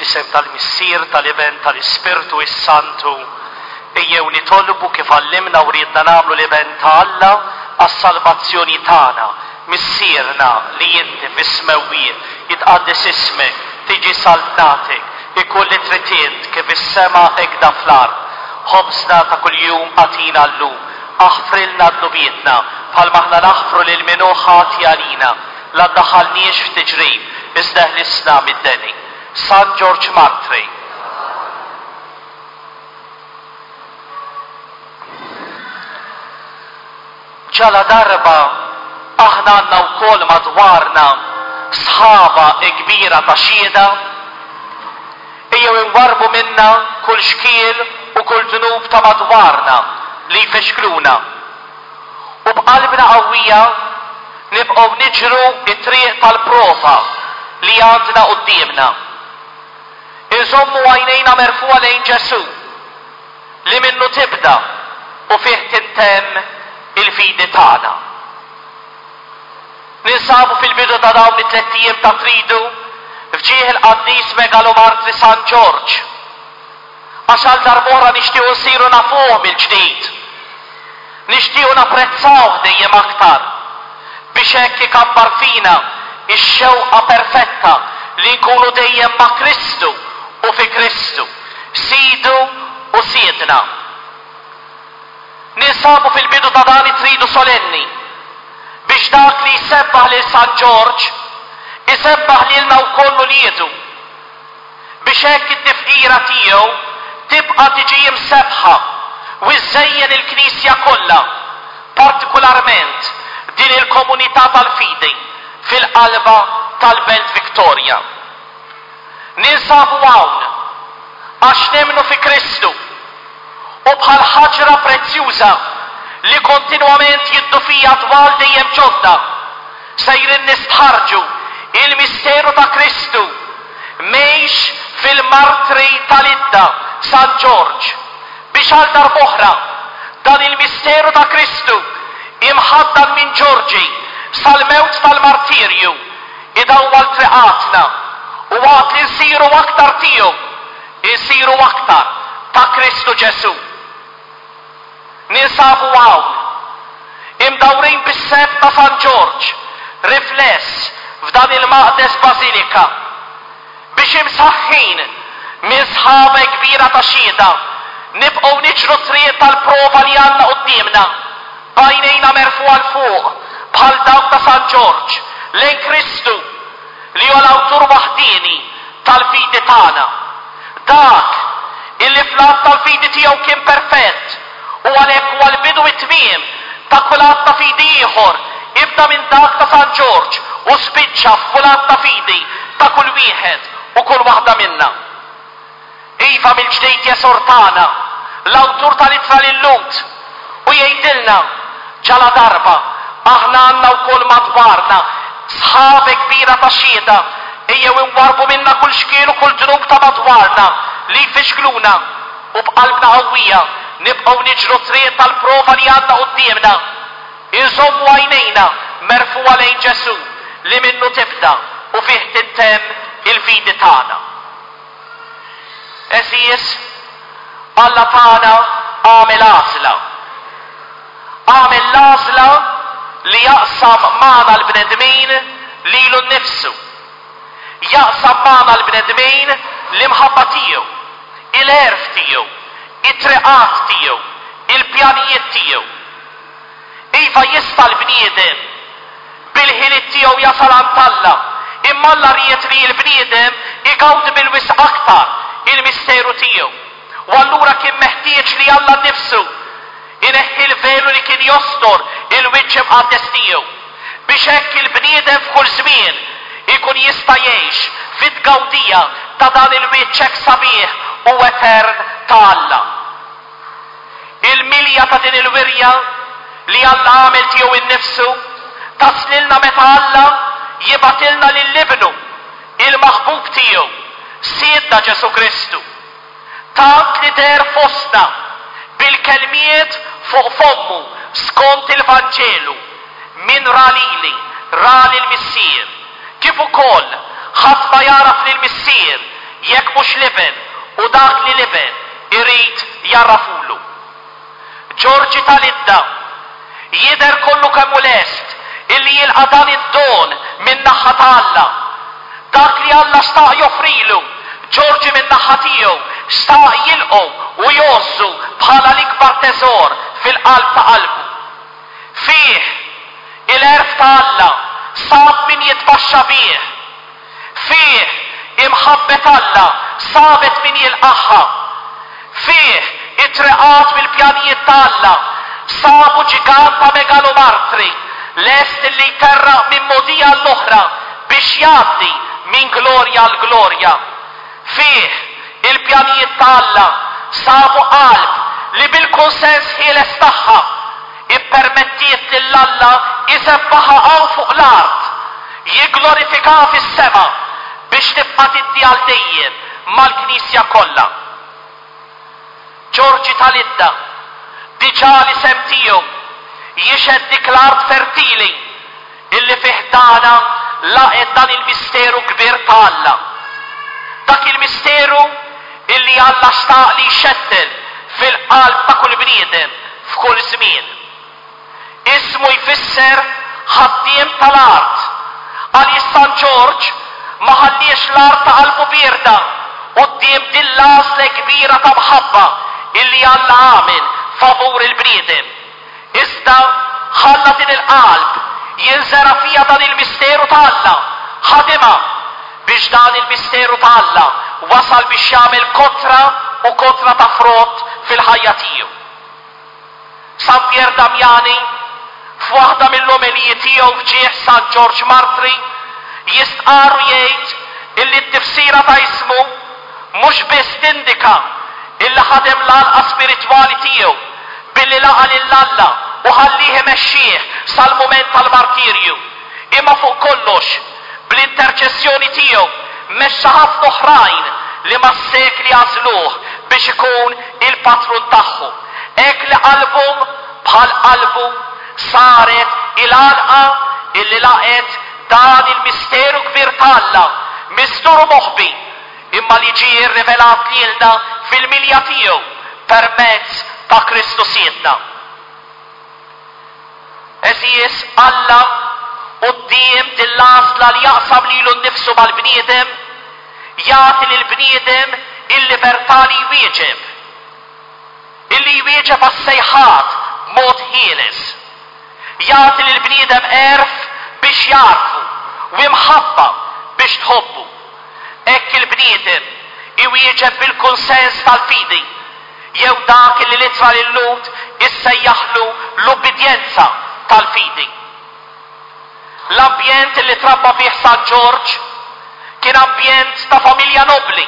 Fl-isem tal-Missier tal-Iben tal-Ispirtu is-Santu ejjew nitolbu kif għallimna u riedna nagħmlu l-Iben ta' Alla għas-salvazzjoni tagħna. Missierna li inti fis-smewwien jitqaddis ismek, tiġi saltatek, ikun li trid kif is-sema hekk fl-ard. Ħobżna ta' kuljum għatina llum, aħfrilna d-nubietna bħalma aħna naħfru lil min hu ħati għalina. La ddaħħalniex f'tiġrib, iżda ħlisna mid-deni. San George Martri. Ġala darba aħna għandna wkoll madwarna sħaba kbira ta' xieda ejjew inwarbu minna kull xkiel u kull ġnub ta' madwarna li jfexkluna. U b'qalbna qawwija nibqgħu niġru it-triq tal-prova li għandna qudiemna. Inżommu għajnejna merfuqa lejn Ġesu li minnu tibda u fih tintemm il-fidi tagħna. Ninsabu fil-bidu ta' dawn it-tliet ijiem ta' tridu fġieħ il-Qaddis Megalomartri San George. Għax għal darbora nixtiequ nsiru nafuh mill-ġdid. Nixtiequ napprezzawh dejjem aktar biex hekk ikabbar fina ix-xewqa perfetta li nkunu dejjem ma' Kristu u fi Kristu, sidu u siedna. Ninsabu fil-bidu ta' dan it-tridu solenni biex dak li jsebbaħ lil San George isebbaħ lilna wkoll uliedu biex hekk it-tifqira tiegħu tibqa' tiġi msebħa u żejjen il-Knisja kollha, partikolarment din il-komunità tal-fidi fil-qalba tal-Belt Victoria. Ninsabu hawn għax nemnu fi Kristu u bħal ħaġra prezzjuża li kontinwament jiddu fija dwar dejjem ġodda sejrin nistħarġu il-misteru ta' Kristu mejx fil-martri tal-idda San George biex għal darb'oħra dan il-misteru ta' Kristu imħaddan minn Ġorġi sal-mewt tal-martirju idawwal triqatna u għat li nsiru aktar tiegħu, insiru aktar ta' Kristu Ġesu. Ninsabu hawn imdawrin bis-seb ta' San George rifless f'dan il-Maqdes Bażilika biex imsaħħin minn sħaba kbira ta' xieda nibqgħu niġru triq tal-prova li għandna qudiemna bajnejna merfuqa l fuq bħal dawk ta' San George lejn Kristu li huwa l-awtur waħdini tal-fidi tagħna. Dak illi fl-att tal-fidi tiegħu kien perfett u għalhekk huwa l-bidu it-tmiem ta' kull att ta' fidi ieħor ibda minn dak ta' San George u spiċċa f'kull att ta' fidi ta' kull wieħed u kull waħda minna. Iva mill-ġdejt jesortana l-awtur tal-itfel il-Lut u jgħidilna ġala darba aħna għandna wkoll madwarna sħabe kbira ta' xieda ejjew inwarbu minna kull xkiel u kull ġnub ta' madwarna li jfixkluna u b'qalbna qawwija nibqgħu niġru triq tal-prova li għandna qudiemna. Inżommu għajnejna merfuqa lejn Ġesu li minnu tibda u fih tintemm il-fidi tagħna. Eżies, Alla tagħna għamel għażla. Għamel l-għażla li jaqsam magħna l-bnedmin lilu nnifsu. Jaqsam magħna l-bnedmin l-imħabba tiegħu, il-għerf tiegħu, it-triqat tiegħu, il-pjanijiet tiegħu. Iva jista' l-bniedem bil-ħiliet tiegħu jasal għand Alla, imma Alla ried li l-bniedem igawdi bil-wisq aktar il-misteru tiegħu. U allura kien meħtieġ li Alla nnifsu ineħħi l-velu li kien jostor il-wiċċ mqaddes tiegħu biex hekk il-bniedem f'kull żmien ikun jista' jgħix fit-gawdija ta' dan il-wiċċ hekk sabiħ u etern ta' Alla. Il-milja ta' din il-wirja li Alla għamel tiegħu innifsu taslilna meta Alla jibatilna lill-ibnu il-maħbub tiegħu Siedna Ġesu Kristu. Tant li der fostna bil-kelmiet fuq fommu skont il-Vanġelu min ralili rali l-missier kif ukoll ħadd ma jaraf li l-missier jekk mhux liben u dak li liben irid jarrafulu. Ġorġi tal-Idda jidher kollu kemm hu lest illi jilqa' dan id-don min naħa ta' Alla. Dak li Alla xtaq joffrilu, Ġorġi min naħa tiegħu xtaq jilqgħu u jossu bħala l-ikbar teżor fil-qalb ta' qalbu. Fih il-erf ta' Alla sab min jitbaxxa bih. Fih imħabbet Alla sabet min jilqaħħa. Fih it-treqat mill-pjanijiet ta' Alla sabu ġiganta megalomartri lest li jterraq minn modija l-oħra biex jgħaddi minn glorja l-glorja. Fih il-pjanijiet ta' Alla sabu qalb li bil-konsens ħieles tagħha ippermettiet lill-Alla isebbaħa hawn fuq l-art, jigglorifika fis-sema biex tibqa' tiddi għal dejjem mal-Knisja kollha. Ġorġi tal-Idda diġà li sem tiegħu jixed dik l-art fertili illi fih dana laqet dan il-misteru kbir ta' Alla. Dak il-misteru illi Alla xtaq li jxettel fil-qalb ta' kull bniedem f'kull żmien. Ismu jfisser ħaddiem tal-art. Għaliex San Ġorġ ma ħalliex l-art ta' qalbu bierda quddiem din l-għażla kbira ta' mħabba illi Alla għamel favur il-bniedem. Iżda ħalla din il-qalb jinżera fija dan il-misteru ta' Alla, ħadima biex dan il-misteru ta' Alla wasal biex jagħmel kontra u kontra ta' frott fil-ħajja tiegħu. San Pier Damjani f'waħda mill-omelijiet tiegħu fġieħ San Ġorġ Martri jistqaru jgħid illi t-tifsira ta' ismu mhux biss tindika illi ħadem l-għalqa spiritwali tiegħu billi laqa lill-Alla u ħallih imexxih sal-mument tal-martirju, imma fuq kollox bl-interċessjoni tiegħu mexxa ħafna oħrajn li ma s-sekli għażluh biex ikun il-patrun tagħhom. Hekk li qalbhom bħal qalbu saret il-għalqa illi laqet dan il-misteru kbir ta' Alla, misteru moħbi, imma li ġie rrivelat lilna fil-milja tiegħu permezz ta' Kristu Siedna. Eżies Alla quddiem dil-għażla li jaqsam lilu nnifsu mal-bniedem jagħti lill-bniedem il-libertà li jwieġeb għas-sejħat b'mod ħieles. Jagħti lill-bniedem erf biex jarfu u imħabba biex tħobbu. Hekk il-bniedem iwieġeb bil-konsens tal-fidi jew dak li litra lill-Lut issejjaħlu l-ubbidjenza tal-fidi. L-ambjent li trabba fih San Ġorġ kien ambjent ta' familja nobli,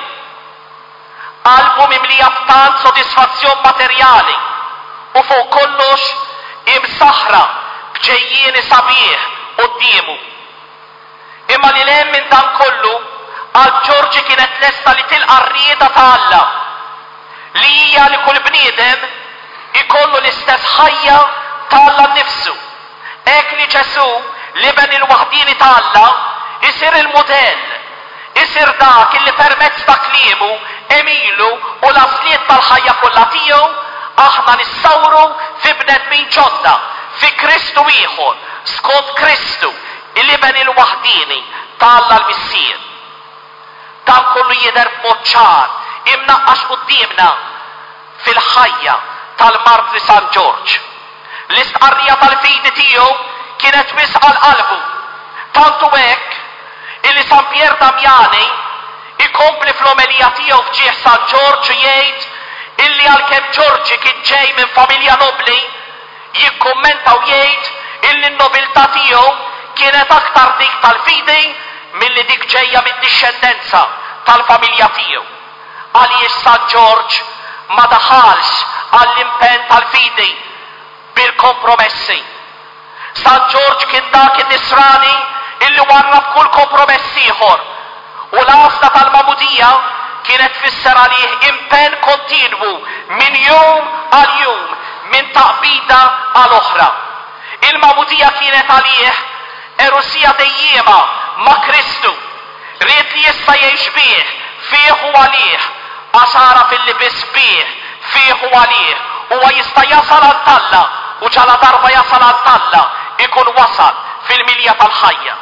qalbu mimlija b'tant sodisfazzjon materjali u fuq kollox imsaħra b'ġejjieni sabiħ qudiemu. Imma li lem minn dan kollu għal Ġorġi kienet lesta li tilqa' r-rieda ta' Alla li hija li kull bniedem ikollu l-istess ħajja ta' Alla nnifsu. Hekk li Ġesu li ben il-waħdini ta' Alla isir il-modell, isir dak illi permezz ta' kliemu emilu u l-asliet tal-ħajja kollha tiegħu aħna nissawru fi bnedmin ġodda, fi Kristu ieħor, skont Kristu illi ben il-waħdini ta' Alla l-Missier. Dan kollu jidher b'mod ċar imnaqqax qudiemna fil-ħajja tal-Martri San Ġorġ. L-istqarrija tal-fidi tiegħu kienet wisqa l-qalbu. Tantu hekk illi San Pier Damjani ikompli fl-omelija tiegħu fġieħ San Ġorġ jgħid illi għalkemm Ġorġi kien ġej minn familja nobli, jikkummenta u jgħid illi n-nobiltà tiegħu kienet aktar dik tal-fidi milli dik ġejja mid-dixxendenza tal-familja tiegħu. Għaliex San Ġorġ ma daħalx għall-impenn tal-fidi bil-kompromessi. San Ġorġ kien dak in-nisrani illi warrab kull kompromess ieħor u l-għażla tal-Magħmudija kienet tfisser għalih impenn kontinwu minn jum għal jum, minn taqbida għal oħra. Il-Magħmudija kienet għalih erusija dejjema ma' Kristu. Ried li jista' jgħix bih fih u għalih, għaxara fil-li bisbih fih u għalih, huwa jista' jasal għal-talla u ġala darba jasal għal-talla ikun wasal fil-milja tal-ħajja.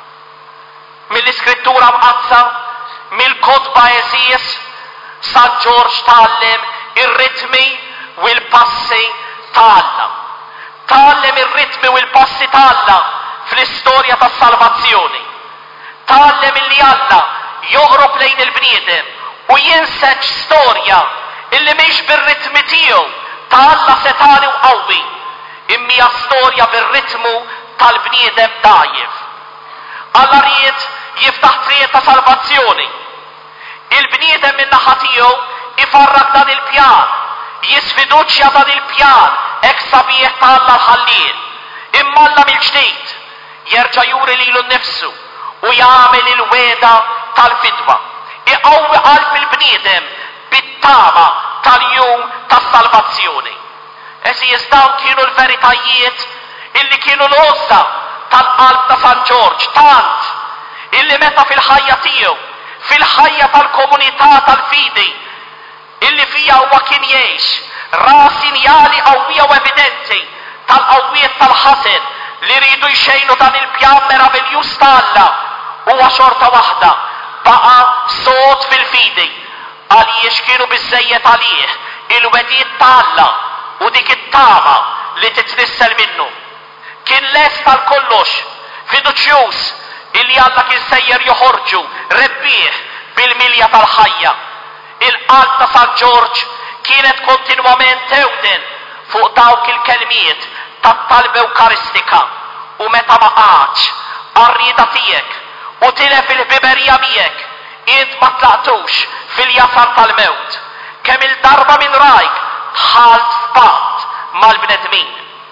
Mill-iskrittura mqazza, mill-kodba eżis, San Ġorġ tgħallem ir-ritmi u l-passi ta' Alla. Tgħallem ir-ritmi u l-passi ta' Alla fl-istorja tas-salvazzjoni. Tgħallem illi Alla joqrob lejn il-bniedem u jinseġ storja illi mhix bir-ritmi tiegħu ta' Alla setani u qawwi, imma storja bir-ritmu tal-bniedem dajjef. Alla ried jiftaħ triq ta' salvazzjoni. Il-bniedem min naħa tiegħu ifarrak dan il-pjan, jisfiduċja dan il-pjan hekk sabiħ ta' Alla l-ħallien. Imma Alla mill-ġdid jerġa' juri lilu nnifsu u jagħmel il-weda tal-fidwa. Iqawwi qalb il-bniedem bit-tama tal-jum tas-salvazzjoni. Eżiż dawn kienu l-veritajiet illi kienu l-għozza tal-qalb ta' San Ġorġ, tant illi meta fil-ħajja tiegħu, fil-ħajja tal-komunità tal-fidi illi fija huwa kien jgħix, ra sinjali qawwija u evidenti tal-qawwiet tal-ħasen li rridu jxejnu dan il-pjan meravigliuż ta' Alla, huwa xorta waħda baqa sod fil-fidi għaliex kienu biżżejjed għalih il-wedijiet ta' Alla u dik it-tama li titnissel minnu. Kien lest tal-kollox, fiduċjuż illi Alla kien sejjer joħorġu rebbieħ bil-milja tal-ħajja. Il-qalb ta' San Ġorġ kienet kontinwament tewden fuq dawk il-kelmiet tat-talba Ewkaristika u meta ma qatx għar-rieda tiegħek u tilef il-ħbiberija miegħek int ma tlaqtux fil-jasar tal-mewt. Kemm il-darba minn rajk tħalt f'patt mal-bnedmin.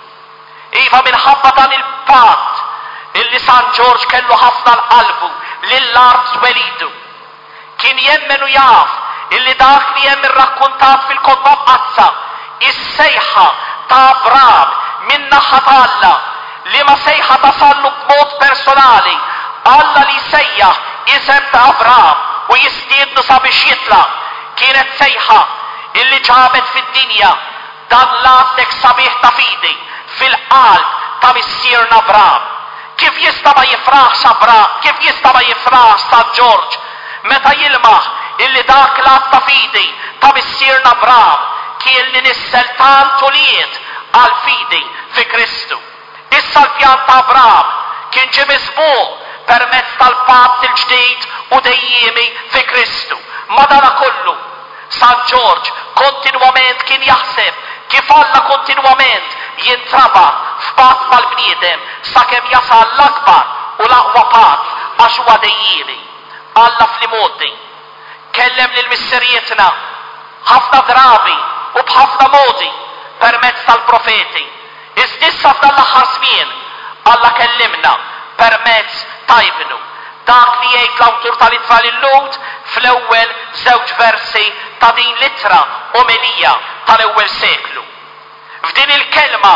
Iva minħabba dan il-patt illi San Ġorġ kellu ħafna l-qalbu lill-art welidu. Kien jemmen u jaf illi dak li hemm irrakkuntat fil-kodba mqazza, is-sejħa ta' Abram min naħa ta' Alla li ma sejħa tasallu b'mod personali, Alla li sejjaħ isem ta' Abram u jistiednu sabiex jitla, kienet sejħa illi ġabet fid-dinja dan l-attek sabiħ ta' fidi fil-qalb ta' missierna Abram. Kif jista' ma jifraħx Abram, kif jista' ma jifraħx San Ġorġ meta jilmaħ illi dak l-att ta' fidi ta' missierna Abram kien li nissel tant uliet għal fidi fi Kristu. Issa l-pjan ta' Abram kien ġie miżbuq permezz tal-patt il-ġdid u dejjemi fi Kristu. Madanakollu San Ġorġ kontinwament kien jaħseb kif Alla kontinwament jintraba f'patt mal-bniedem sakemm jasal l-akbar u l-aqwa patt għax huwa dejjemi. Alla fl-modi kellem lil misserietna ħafna drabi u b'ħafna modi permezz tal-profeti. Issa f'dan l-aħħar żmien Alla kellimna permezz ta' Ibnu. Dak li jgħid l-awtur tal-ittra lil-Lut fl-ewwel żewġ versi ta' din l-ittra omelija tal-ewwel seklu. F'din il-kelma,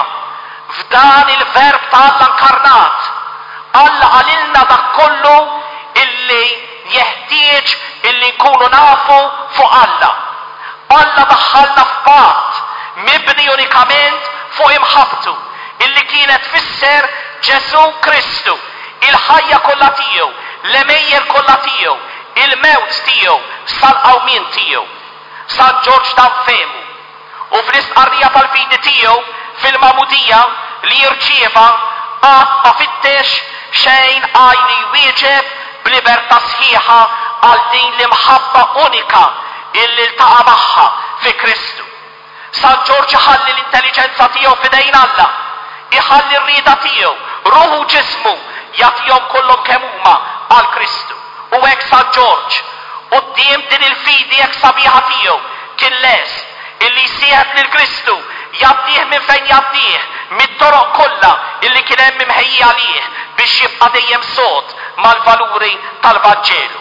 f'dan il-verb ta' Alla inkarnat, Alla għalilna dak kollu illi jeħtieġ illi nkunu nafu fuq Alla. Alla daħħalna f'patt mibni unikament fuq imħabtu illi kienet fisser Ġesu Kristu, il-ħajja kollha tiegħu, l-emejjer kollha tiegħu, il-mewt tiegħu sal-qawmien tiegħu. San Ġorġ dan fehmu u fl-istqarrija tal-fidi tiegħu fil-mamudija li jirċieva qatt ma fittex xejn għajni jwieġeb b'libertà sħiħa għal din l-imħabba unika illi ltaqa' magħha fi Kristu. San Ġorġ iħalli l-intelligenza tiegħu f'idejn Alla, iħalli r-rieda tiegħu, ruħu ġismu jagħtihom kollhom kemm huma għal Kristu. U hekk San Ġorġ quddiem din il-fidi hekk sabiħa tiegħu kien lest illi jsieħeb lil Kristu jgħaddih minn fejn jgħaddih mit-toroq kollha illi kien hemm imħejji għalih biex jibqa' dejjem sod mal-valuri tal-Vanġelu.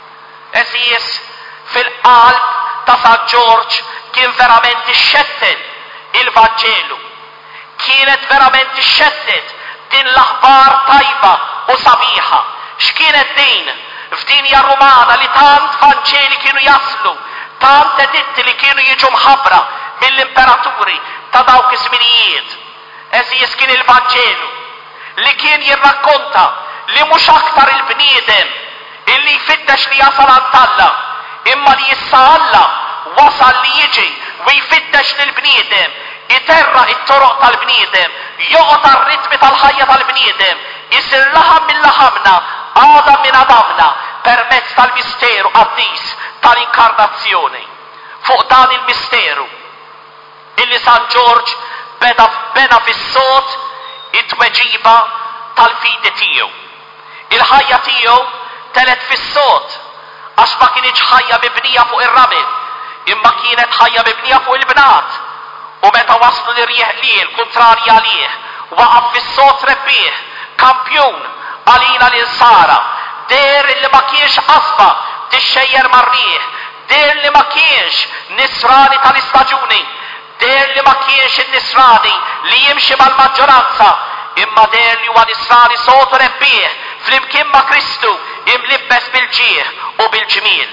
Eżies fil-qalb ta' San Ġorġ kien verament ixxettet il-Vanġelu. Kienet verament ixxettet din l-aħbar tajba u sabiħa. X'kienet din? f'dinja Rumana li tant Vanġeli kienu jaslu, tant editti li kienu jiġu mħabbra mill-imperaturi ta' dawk iż-żminijiet. Eżies kien il-Vanġelu li kien jirrakkonta li mhux aktar il-bniedem illi jfittex li jasal għand-Alla, imma li issa Alla wasal li jiġi u jfittex lill-bniedem, iterra it-toroq tal-bniedem, joqgħod ar-ritmi tal-ħajja tal-bniedem, isir laħam minn laħamna, Adam minn Adamna, permezz tal-misteru qaddis tal-inkarnazzjoni. Fuq dan il-misteru illi San Ġorġ bena fis-sod it-tweġiba tal-fidi tiegħu. Il-ħajja tiegħu telet fis-sod għax ma kienx ħajja mibnija fuq ir-ramel, imma kienet ħajja mibnija fuq il-bnat. U meta waslu li rieħliel kontrarja għalih, waqaf fis-sod rebbieħ, kampjun għalina l-insara, der li ma kienx qasba tixxejjer mar-rieħ, der li ma kienx nisrani tal-istaġuni, der li ma kienx in-nisrani li jimxi mal-maġġoranza, imma der li huwa nisrani sotu rebbieħ flimkien ma' Kristu imlibbes bil-ġieħ u bil-ġmiel.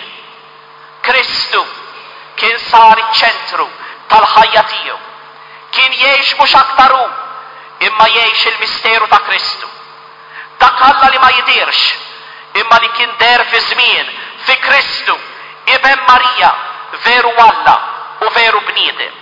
Kristu kien sar iċ-ċentru tal-ħajja tiegħu. Kien jgħix mhux aktar hu, imma jgħix il-misteru ta' Kristu. Dak Alla li ma jidirx, imma li kien der fi żmien fi Kristu, ibn Marija, veru Alla u veru bniedem.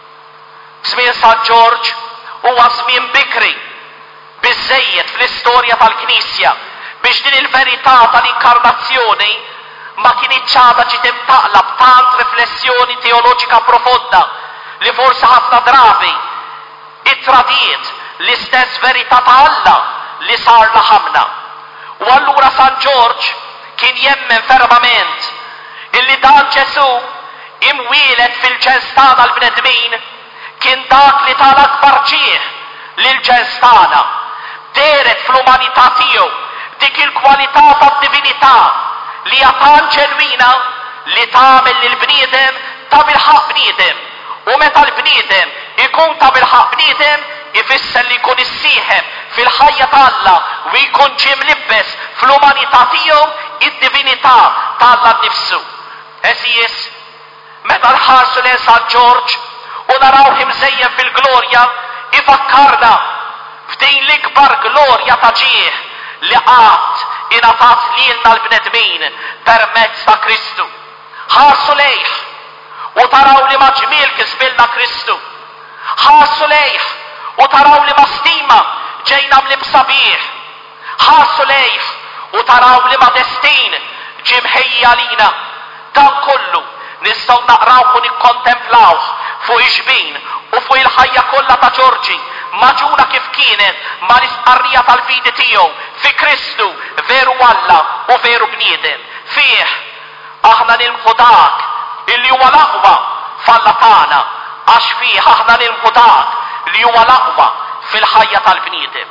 Żmien San Ġorġ huwa żmien bikri biżejjed fl-istorja tal-Knisja biex din il-verità tal-inkarnazzjoni ma kienx ċada ġiet imtaqla b'tant riflessjoni teoloġika profonda li forsi ħafna drabi it-tradiet l-istess verità ta' Alla li sar laħamna. U allura San Ġorġ kien jemmen fermament illi dan Ġesu imwielet fil-ġens tagħna l-bnedmin kien dak li tal-akbar ġieħ lil-ġens tagħna. Deret fl-umanità tiegħu dik il-kwalità tad-divinità li hija tant ġenwina li tagħmel lill-bniedem ta' bil-ħaq bniedem. U meta l-bniedem ikun ta' bil-ħaq bniedem ifisser li jkun issieħeb fil-ħajja ta' Alla u jkun ġie mlibbes fl-umanità tiegħu id-divinità ta' Alla nnifsu. Eżies, meta nħarsu lejn San Ġorġ u narawh imżejjen fil-glorja, ifakkarna f'din l-ikbar glorja ta' ġieħ li qatt ingħatat lilna l-bnedmin permezz ta' Kristu. Ħarsu lejh u taraw li ma ġmiel kisbilna Kristu. Ħarsu lejh u taraw li ma stima ġejna mlibsa bih. Ħarsu lejh u taraw li ma destin ġie mħejja lina. Dan kollu nistgħu naqrawh u nikkontemplawh fuq iġbin u fuq il-ħajja kollha ta' Ġorġi, maġuna kif kienet ma l-istqarrija tal-fidi tiegħu fi Kristu veru Alla u veru bniedem. Fih aħna nilmħu dak illi huwa l-aqwa f'Alla tagħna, għax fih aħna nilmħu dak li huwa l-aqwa fil-ħajja tal-bniedem.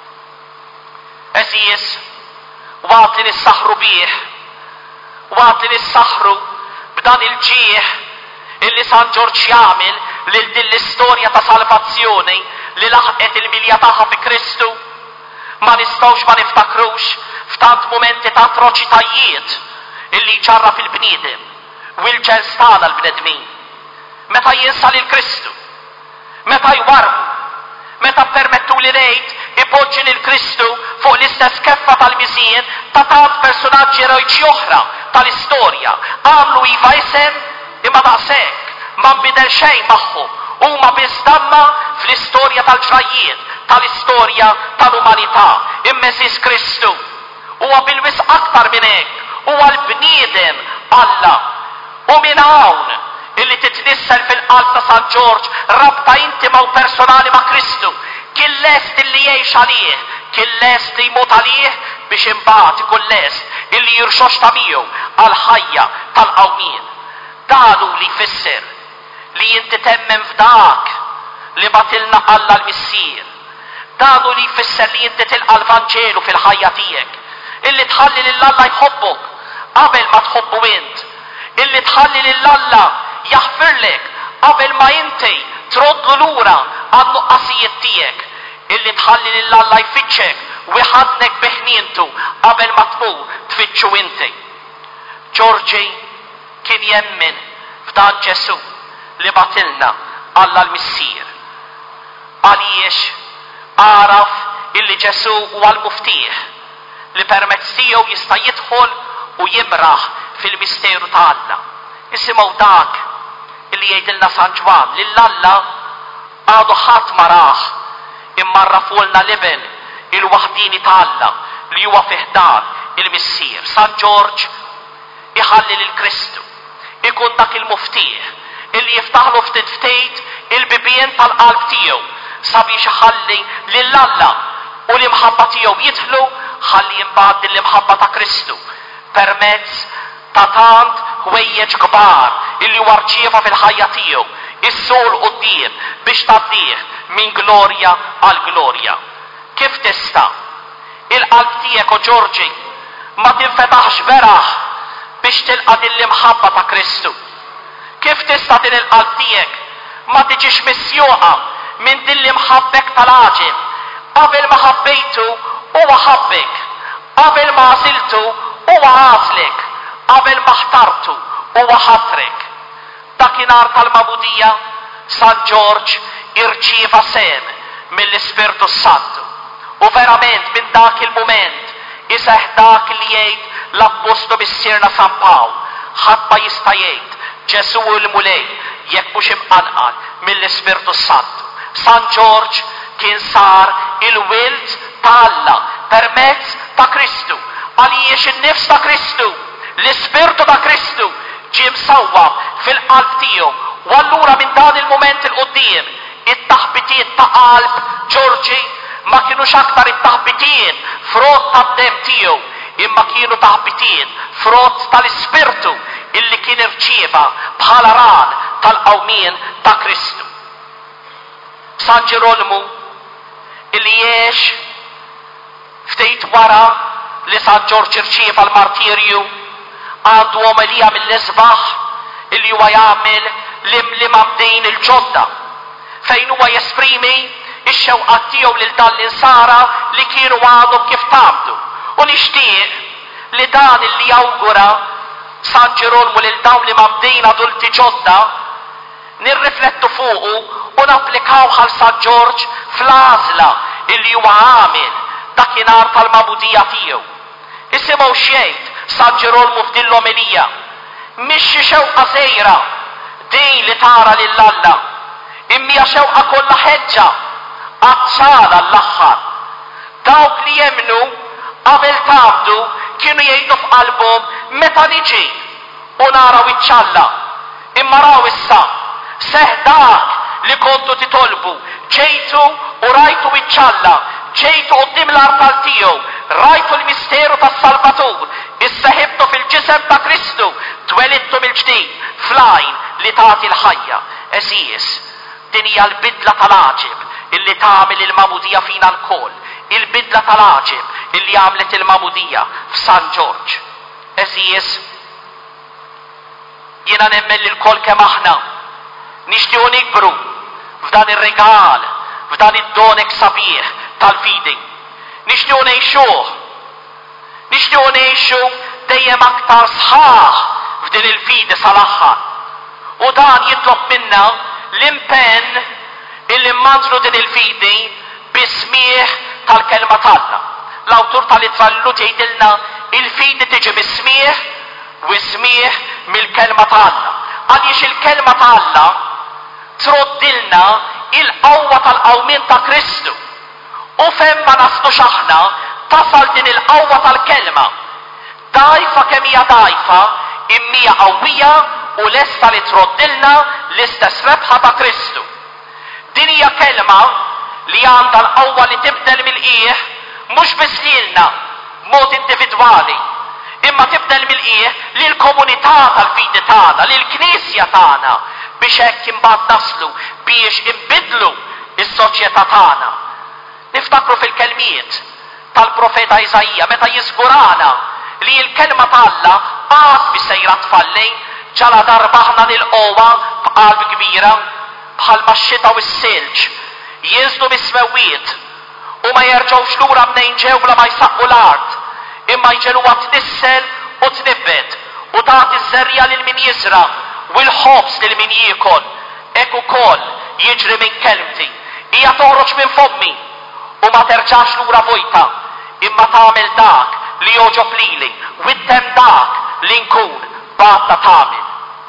Eżies, waqt li nissaħru bih, waqt li nissaħru b'dan il-ġieħ illi San Ġorġ jagħmel lil din l-istorja ta' salvazzjoni li laħqet il-milja tagħha fi Kristu, ma nistgħux ma niftakrux f'tant momenti ta' atroċitajiet illi ġarra fil-bniedem u l-ġens tagħna l-bnedmin. Meta jinsa lil Kristu, meta jwarbu, meta permettu li ngħid ipoġġi lil Kristu fuq l-istess keffa tal-miżien ta' tant personaġġi eroiċi oħra tal-istorja, għamlu iva isem imma daqshekk ma nbidel xejn magħhom, huma biss damma fl-istorja tal-ġrajiet, tal-istorja tal-umanità. Immeżis Kristu huwa bil-wis aktar minn hekk, huwa l-bniedem Alla. U minn hawn illi titnissel fil-qalb ta' San Ġorġ rabta intima u personali ma' Kristu, kien lest illi jgħix għalih, kien lest li jmut għalih biex imbagħad ikun lest illi jirxox ta' miegħu għal ħajja tal-qawmien. Danu li jfisser li inti temmen f'dak li batilna Alla l-missier. Danu li jfisser li inti tilqa l-Vanġelu fil-ħajja tiegħek, illi tħalli lil Alla jħobbok qabel ma tħobbu int, illi tħalli lil Alla jaħfirlek qabel ma inti troddu lura għan-nuqqasijiet tiegħek, illi tħalli lil Alla jfittxek u jħadnek biħnientu qabel ma tmur tfittxu inti. Ġorġi kien jemmen f'dan Ġesu li batilna Alla l-Missier. Għaliex għaraf illi Ġesu huwa l-muftieħ li permezz tiegħu jista' jidħol u jimraħ fil-misteru ta' Alla. Isimgħu dak illi jgħidilna San Ġwan li l-Alla għadu ħadd ma rah imma rrafulna l-ibn il-waħdini ta' Alla li huwa fiħdan il-Missier. San Ġorġ iħalli lil Kristu ikun dak il-muftieħ illi jiftaħlu ftit ftejt il-bibien tal-qalb tiegħu sabiex iħalli lil Alla u l-imħabba tiegħu jidħlu ħalli jimbagħad l-imħabba ta' Kristu permezz ta' tant ħwejjeġ kbar illi huwa rċieva fil-ħajja tiegħu is-sol quddiem biex tgħaddih minn glorja għal glorja. Kif tista' il-qalb tiegħek u Ġorġi ma tinfetaħx veraħ biex tilqa' din l-imħabba ta' Kristu? Kif tista' din il-qalb tiegħek ma tiġix missjuqa minn din l-imħabbek tal-għaġib? Qabel ma ħabbejtu huwa ħabbek, qabel ma għażiltu huwa għażlek, qabel ma ħtartu huwa ħatrek. Dakinhar tal-Mabudija San Ġorġ irċieva sem mill-Ispirtu Santu u verament minn dak il-mument iseħħ dak li jgħid l-Apostolu missierna San Pawl, ħadd ma jista' jgħid Ġesu l-mulej jekk mhux imqanqal mill-Ispirtu Santu. San Ġorġ kien sar il-wild ta' Alla permezz ta' Kristu għaliex in-nifs ta' Kristu, l-Ispirtu ta' Kristu ġie msawwam fil-qalb tiegħu u allura minn dan il-mument il-qudiem it-taħbitiet ta' qalb Ġorġi ma kienux aktar it-taħbitiet frott tad-dem tiegħu imma kienu taħbitiet frott tal-Ispirtu illi kien irċieva bħala ran tal-qawmien ta' Kristu. San Ġerolmu illi jgħix ftejt wara li San Ġorġ irċieva l-martirju għandu omelija mill-isbaħ illi huwa jagħmel l-imlima bdejn il-ġodda fejn huwa jesprimi ix-xewqa tiegħu lil dan l-insara li kienu għadhom kif tagħmlu. U nixtieq li dan illi jawgura San Ġerolmu lil dawn li mabdejn adulti ġodda nirriflettu fuqu u napplikaw għal San Ġorġ fl-għażla illi huwa għamel dakinhar tal-Mabudija tiegħu. Isimgħu xejn San Ġerolmu f'din l-omelija mhix xi xewqa żgħira din li tara lil Alla imma xewqa kollha ħeġġa għazzala l-aħħar. Dawk li jemnu qabel tagħmdu kienu jgħidu f'qalbhom meta niġi u nara wiċċalla imma raw issa seħ dak li kontu titolbu ġejtu u rajtu wiċċalla, ġejtu qudiem l-artal tiegħu, rajtu l-misteru tas-Salvatur, isseħibtu fil-ġisem ta' Kristu, twelidtu mill-ġdid fl-għajn li tagħti l-ħajja. Eżies, din hija l-bidla tal-għaġib illi tagħmel il-Mabudija fina l-koll, il-bidla tal-għaġib illi għamlet il-Mabudija f'San Ġorġ. Eżies, jiena nemmen li l-koll kemm aħna nixtiequ nikbru f'dan ir-regal, f'dan id-donek sabiħ tal-fidi. Nixtiequ ngħixuh, nixtiequ ngħixu dejjem aktar sħaħ f'din il-fidi sal-aħħar. U dan jitlob minna l-impenn illi mmantru din il-fidi bismieħ tal-kelma tagħna. L-awtur tal-Itrallu tgħidilna il-fidi tiġi bismieħ u smieħ mill-kelma tagħna. Għaliex il-kelma tagħna troddilna il-qawwa tal-qawmien ta' Kristu. U fejn ma naslux aħna tasal din il-qawwa tal-kelma. Dajfa kemm hija dajfa, immija qawwija u lesta li troddilna l-istess rebħa ta' Kristu. Din hija kelma li għandha l-qawwa li tibdel mill-qiegħ mhux biss lilna mod individwali, imma tibdel mill-qiegħ lill-komunità tal-fidi tagħna, lill-Knisja tagħna biex hekk imbagħad naslu biex inbidlu is-soċjetà tagħna. Niftakru fil-kelmiet tal-profeta Iżajja meta jiżgurana li l-kelma tagħna qatt mi sejra tfalli ġala darba aħna nilqgħuha b'qalb kbira bħalma x-xita u s-silġ jiżdu bis-smewwiet u ma jerġgħux lura mnejn ġew bla ma jsaqqu l-art, imma jġeluha tnissel u tnibbet u tagħti ż-żerrija lil min jiżra u l-ħobs lil min jiekol. Hekk ukoll jiġri minn kelmti. Hija toħroġ minn fommi u ma terġax lura vojta, imma tagħmel dak li joġob lili u ittem dak li nkun badda tagħmel.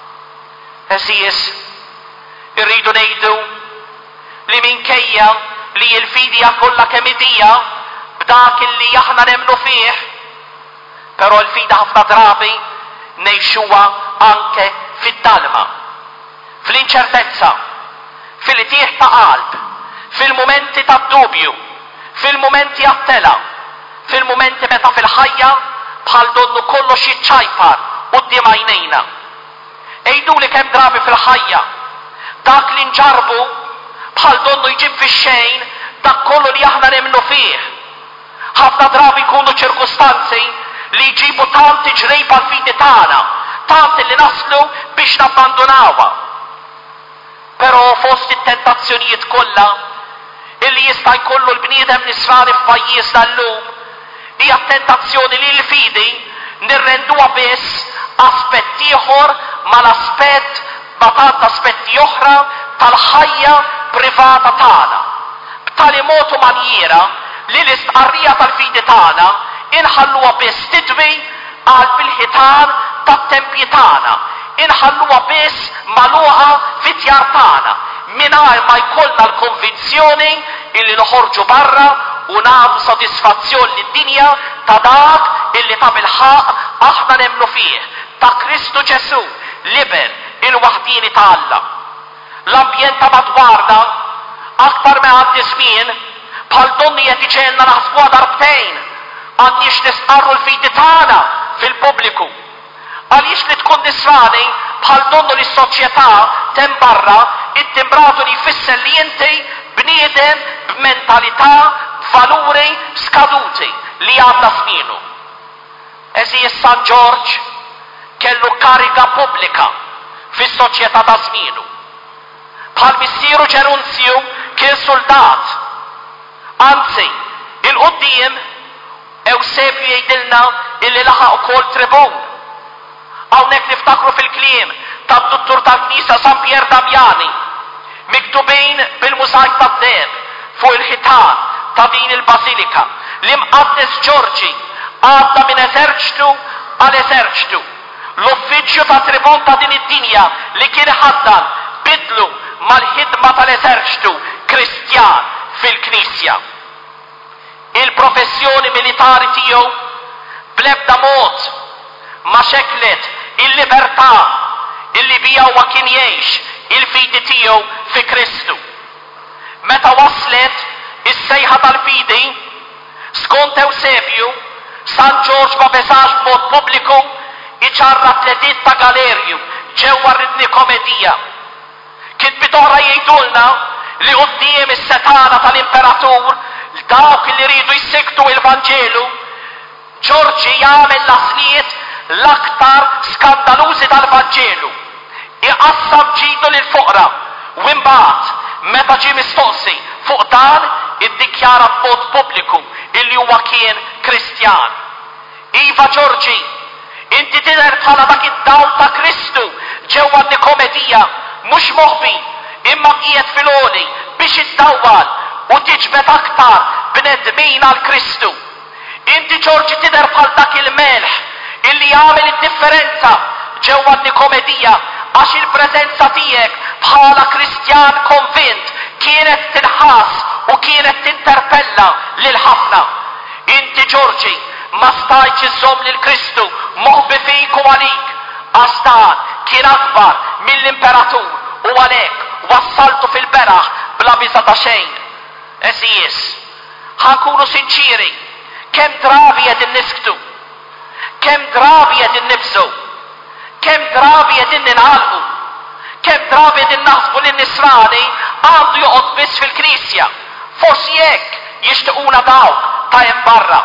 Eżies, irridu ngħidu li minkejja li l-fidja kollha kemm idija b'dak li aħna nemmnu fih, però l-fida ħafna drabi ngħixuha anke fid-dalma, fl-inċertezza, fil-tieħ ta' qalb, fil-mumenti ta' dubju, fil-mumenti għat-tela, fil-mumenti meta fil-ħajja bħal donnu kollox jiċċajpar quddiem għajnejna. Ejduli kemm drabi fil-ħajja dak li nġarbu bħal donnu jġib fix-xejn dak kollu li aħna nemmnu fih. Ħafna drabi jkunu ċirkustanzi li jġibu tanti ġrejba l-fidi tagħna, tanti li naslu biex nabbandunawha. Però fost it-tentazzjonijiet kollha illi jista' jkollu l-bniedem nisrani f'pajjiżna llum hija tentazzjoni li l-fidi nirrenduha biss aspett ieħor mal-aspett ma' tant aspetti oħra tal-ħajja privata tagħna. B'tali mod u manjiera li l-istqarrija tal-fidi tagħna inħalluha biss tidwi għal bil-ħitan tat-tempji tagħna, inħalluha biss magħluqa fit-tjar tagħna mingħajr ma jkollna l-konvinzjoni illi noħorġu barra u nagħtu sodisfazzjon lid-dinja ta' dak illi ta' bil-ħaq aħna nemmnu fih, ta' Kristu Ġesu, liber il-waħdini ta' Alla. L-ambjent ta' madwarna aktar ma għaddi żmien bħal donni qed iġenna naħsbuha darbtejn. Għandniex nisqarru l-fidi tagħna fil-pubbliku. Għaliex li tkun nisrani bħal donnu li s-soċjetà tembarra it-timbratu li jfisser li inti bniedem b'mentalità, b'valuri skaduti li għadda żmienu. Eżies San George kellu kariga pubblika fis-soċjetà ta' żmienu. Bħal missieru Ġerunzju kien soldat. Anzi, il-qudiem Ewsebju jgħidilna illi laħaq ukoll tribun. Hawnhekk niftakru fil-kliem tad-duttur tal-Knisja San Pier Damjani, miktubin bil-mużajk tad-deb fuq il-ħitan ta' din il-Bażilika li Mqaddes Ġorġi għadda minn eżerċtu għal eżerċtu. L-uffiċċju ta' tribun ta' din id-dinja li kien ħaddan bidlu mal-ħidma tal-eżerċtu Kristjan fil-Knisja. Il-professjoni militari tiegħu bl-ebda mod ma xeklet il-libertà illi bija huwa kien jgħix il-fidi tiegħu fi Kristu. Meta waslet is-sejħa tal-fidi skont Ewsebju, San George ma beżax b'mod pubbliku iċarra tledit ta' galerju ġewwa ridni komedija. Kitbiet oħra jgħidulna li quddiem is-setana tal-imperatur dawk li rridu jsiktu il-Vanġelu, Ġorġi jagħmel l-asliet l-aktar skandalużi tal-Vanġelu. Iqassam ġidu lil foqra u imbagħad meta ġie mistoqsi fuq dan iddikjara b'mod pubbliku illi huwa kien Kristjan. Iva Ġorġi, inti tidher bħala dak id-dawl ta' Kristu ġewwa n-nikomedija mhux moħbi imma qiegħed fil-għoli biex iddawwal u tiġbed aktar bnedmin għal Kristu. Inti Ġorġi tidher bħal dak il-melħ illi jagħmel id-differenza ġewwa n-nikomedija għax il-preżenza tiegħek bħala Kristjan konvint kienet tinħass u kienet tinterpella lil ħafna. Inti Ġorġi ma stajtx iżomm lil Kristu moħbi fik u għalik għax dan kien akbar mill-imperatur u għalhekk wassaltu fil-beraħ bla biża ta' xejn. Eżies, ħankunu sinċiri, kemm drabi qegħdin nisktu, kemm drabi qegħdin nibżgħu, kemm drabi qegħdin ninħalqu, kemm drabi qegħdin naħsbu li n-nisrani għandu joqgħod biss fil-Knisja, forsi hekk jixtiequna dawk ta' hemm barra.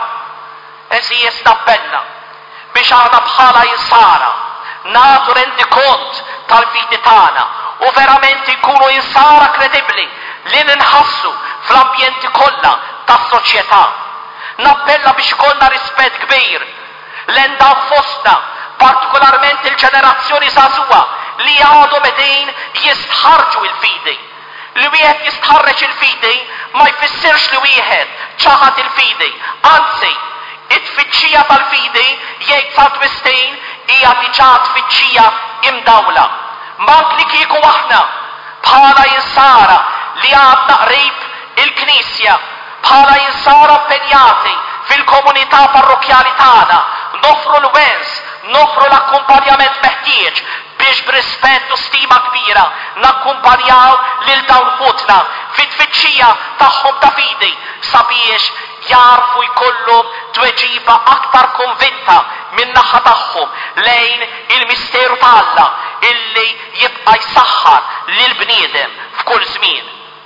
Eżies nappella biex aħna bħala jinsara nagħtu rendi kont tal-fidi tagħna u verament ikunu jinsara kredibbli li ninħassu fl-ambjenti kollha tas-soċjetà. Nappella biex konna rispett kbir l-endaw fostna, partikolarment il-ġenerazzjoni żagħżugħa li għadhom qegħdin jistħarġu il-fidi. Li wieħed jistħarreġ il-fidi ma jfissirx li wieħed ċaħat il-fidi, anzi, it-tfittxija tal-fidi jgħid sa twistin hija diġà tfittxija imdawla. Mank li kieku aħna bħala jinsara li għadna qrib il-Knisja, bħala jinsara impenjati fil-komunità parrokjali tagħna, nofru l-wens, nofru l-akkumpanjament meħtieġ biex b'rispett u stima kbira nakkumpanjaw lil dawn ħutna fit-tfittxija tagħhom ta' fidi sabiex jarfu jkollhom tweġiba aktar konvinta min-naħa tagħhom lejn il-misteru ta' Alla illi jibqa' jsaħħar lil bniedem f'kull żmien.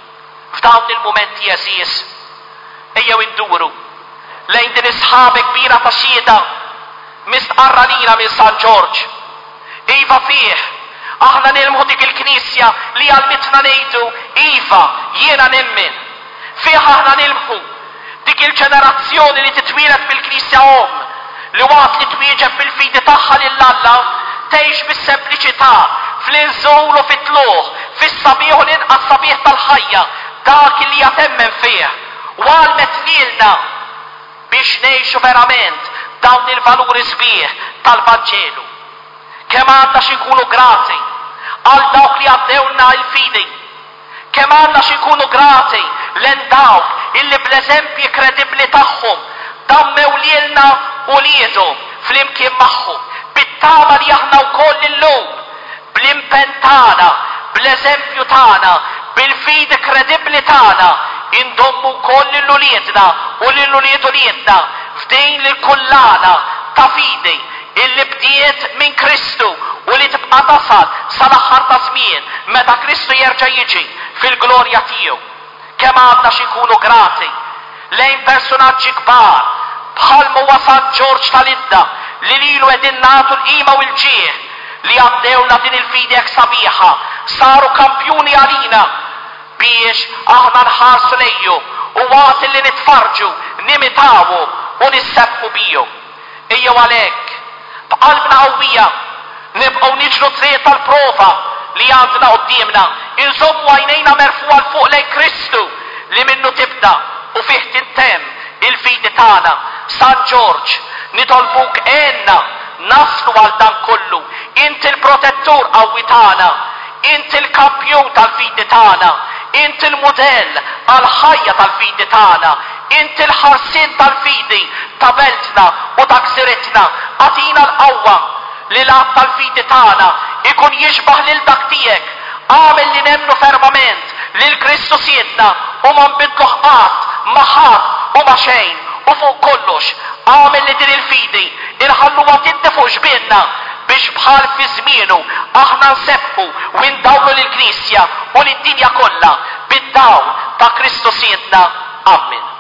F'dawn il-mumenti eżies ejjew induru lejn din is-sħabe kbira ta' xhieda mistqarra lina minn San Ġorġ. Iva fih, aħna nilmħu dik il-Knisja li għalmitna ngħidu iva jiena nemmen. Fih aħna nilmħu dik il-ġenerazzjoni li titwilet bil-Knisja li waqt li twieġeb bil-fidi tagħha lil Alla tgħix bis-sempliċità fl-inżul u fit-tluħ, fis-sabiħ u l-inqas sabiħ tal-ħajja dak li jatemmen fih. Għalmet lilna biex ngħixu verament dawn il-valuri sbieħ tal-Vanġelu. Kemm għandna xi nkunu grati għal dawk li għaddewna il-fidi, kemm għandna xi nkunu grati lejn dawk illi bl-eżempji kredibbli tagħhom dammew lilna u liedhom flimkien magħhom, bit-tama li aħna wkoll illum bl-impenn tagħna, bl-eżempju tagħna, bil-fidi kredibbli tagħna indommu wkoll lil-uliedna u lil-uliedna f'din l-kullana ta' fidi illi bdiet minn Kristu u li tibqa' tasal sal-aħħar ta' żmien meta Kristu jerġa' jiġi fil-glorja tiegħu. Kemm għandna xi nkunu grati lejn personaġġi kbar bħal huwa San Ġorġ tal-Idda li lilu qegħdin nagħtu l-qima u l-ġieħ li għaddewna din il-fidi hekk sabiħa, saru kampjuni għalina biex aħna nħarsu lejhom u waqt li nitfarġu, nimitawhom u nisseffu bihom. Ejjew għalhekk b'qalbna qawwija nibqgħu niġru triq tal-prova li għandna qudiemna, inżommu għajnejna merfuqa l fuq lejn Kristu li minnu tibda u fih tintemm il-fidi tagħna. San Ġorġ, nitolbuk għenna naslu għal dan kollu. Inti l-protettur qawwi tagħna, inti l-kampjon tal-fidi tagħna, inti l-mudell għal-ħajja tal-fidi tagħna, inti l-ħarsin tal-fidi ta' beltna u ta' gżiretna. Għatina l-qawwa li l-għab tal-fidi tagħna ikun jixbaħ lil dak tiegħek. Għamel li nemnu fermament lil Kristu siedna u ma nbidlu ħadd ma' ħadd u ma' xejn u fuq kollox għamel li din il-fidi inħalluha tiddi fuq ġbienna biex bħal fi żmienu aħna nsebbu u ndawlu lill-Knisja u lid-dinja kollha bid-dawl ta' Kristu siedna. Amen.